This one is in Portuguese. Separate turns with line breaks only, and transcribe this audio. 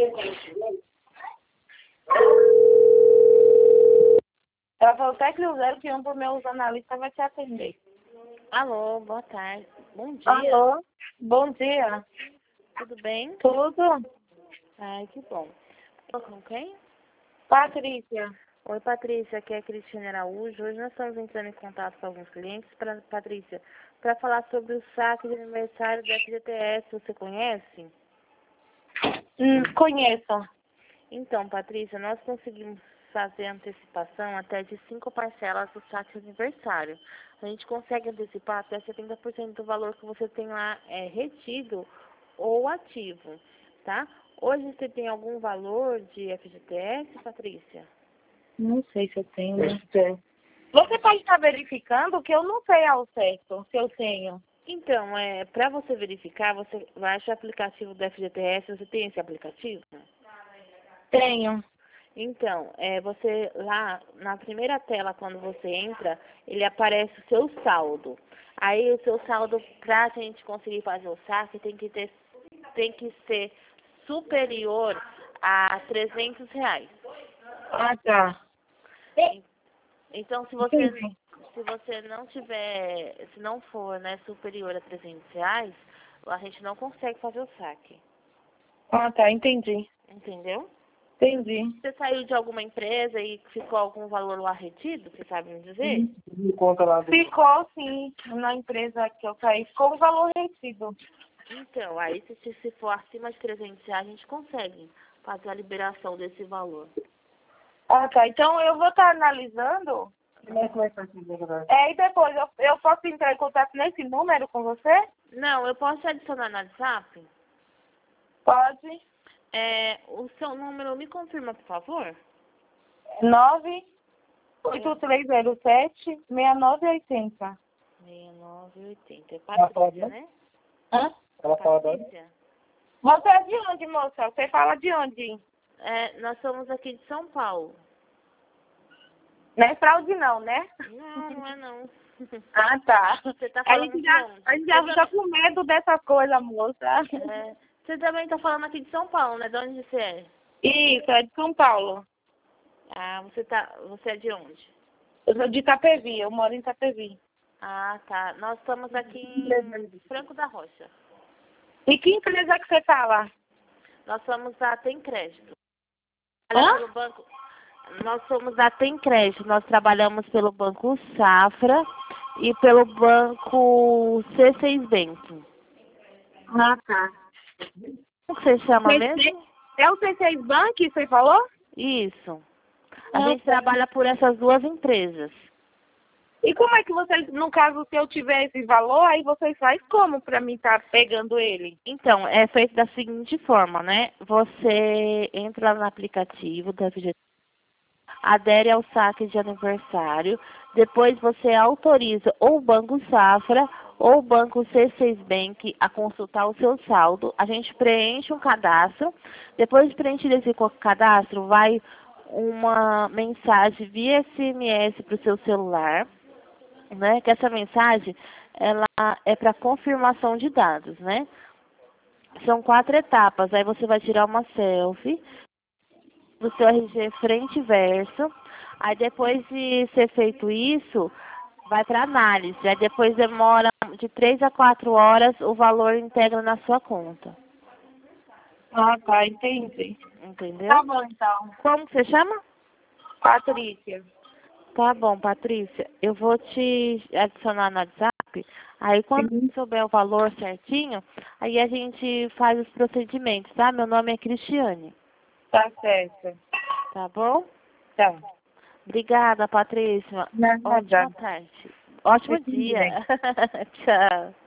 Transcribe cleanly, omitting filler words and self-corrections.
Ela falou até que o 0 por meus analistas vai te atender.
Alô, boa tarde. Bom dia.
Alô, bom dia.
Tudo bem?
Tudo?
Ai, que bom. Tô com quem?
Patrícia.
Oi, Patrícia, aqui é a Cristiane Araújo. Hoje nós estamos entrando em contato com alguns clientes, Patrícia, para falar sobre o saque de aniversário da FGTS. Você conhece?
Conheço.
Então, Patrícia, nós conseguimos fazer antecipação até de 5 parcelas do saque de aniversário. A gente consegue antecipar até 70% do valor que você tem lá retido ou ativo, tá? Hoje você tem algum valor de FGTS, Patrícia?
Não sei se eu tenho. Você pode estar verificando que eu não sei ao certo se eu tenho.
Então, para você verificar, você baixa o aplicativo do FGTS. Você tem esse aplicativo?
Tenho.
Então, você lá na primeira tela, quando você entra, ele aparece o seu saldo. Aí o seu saldo, para a gente conseguir fazer o saque, tem que ser superior a R$ 300.
Ah, tá.
Então, se você não tiver, se não for, né, superior a R$ 300, a gente não consegue fazer o saque.
Ah, tá. Entendi.
Entendeu?
Entendi.
Você saiu de alguma empresa e ficou algum valor lá retido, você sabe me dizer?
Ficou, sim. Na empresa que eu saí, ficou um valor retido.
Então, aí se for acima de R$ 300, a gente consegue fazer a liberação desse valor.
Ah, tá. Então eu vou estar analisando. E depois eu posso entrar em contato nesse número com você?
Não, eu posso te adicionar no WhatsApp?
Pode.
O seu número me confirma, por favor?
98307-6980.
6980. É Patrícia, né?
Hã?
Patrícia?
Você é de onde, moça? Você fala de onde?
Nós somos aqui de São Paulo.
Não é fraude não, né?
Não, não é não.
Ah, tá.
Você tá
A
falando
gente
de
já,
onde?
a gente já fica com medo dessas coisas, moça.
Você também tá falando aqui de São Paulo, né? De onde você é?
Isso, é de São Paulo.
Ah, você é de onde?
Eu sou de Itapevi, eu moro em Itapevi.
Ah, tá. Nós estamos aqui em Franco da Rocha.
E que empresa que você fala?
Nós somos a Tem Crédito.
Hã?
Pelo banco. Nós somos a Tem Crédito. Nós trabalhamos pelo Banco Safra e pelo Banco C6 Bank.
Ah, tá.
Como que você chama mesmo?
É o C6 Bank, você falou?
Isso. A gente trabalha por essas duas empresas.
E como é que vocês, no caso, se eu tiver esse valor, aí vocês fazem como pra mim estar pegando ele?
Então, é feito da seguinte forma, né? Você entra no aplicativo da FGTS, adere ao saque de aniversário, depois você autoriza ou o Banco Safra ou o Banco C6 Bank a consultar o seu saldo. A gente preenche um cadastro. Depois de preencher esse cadastro, vai uma mensagem via SMS para o seu celular, né? Que essa mensagem ela é para confirmação de dados, né? São 4 etapas. Aí você vai tirar uma selfie do seu RG frente e verso. Aí depois de ser feito isso, vai para análise. Aí depois demora de 3 a 4 horas, o valor integra na sua conta.
Ah, tá, entendi.
Entendeu?
Tá bom, então.
Como que você chama?
Patrícia.
Tá bom, Patrícia. Eu vou te adicionar no WhatsApp. Aí quando souber o valor certinho, aí a gente faz os procedimentos, tá? Meu nome é Cristiane.
Tá certo.
Tá bom?
Tá.
Obrigada, Patrícia.
Nada.
Ótima tarde. Ótimo dia. Tchau.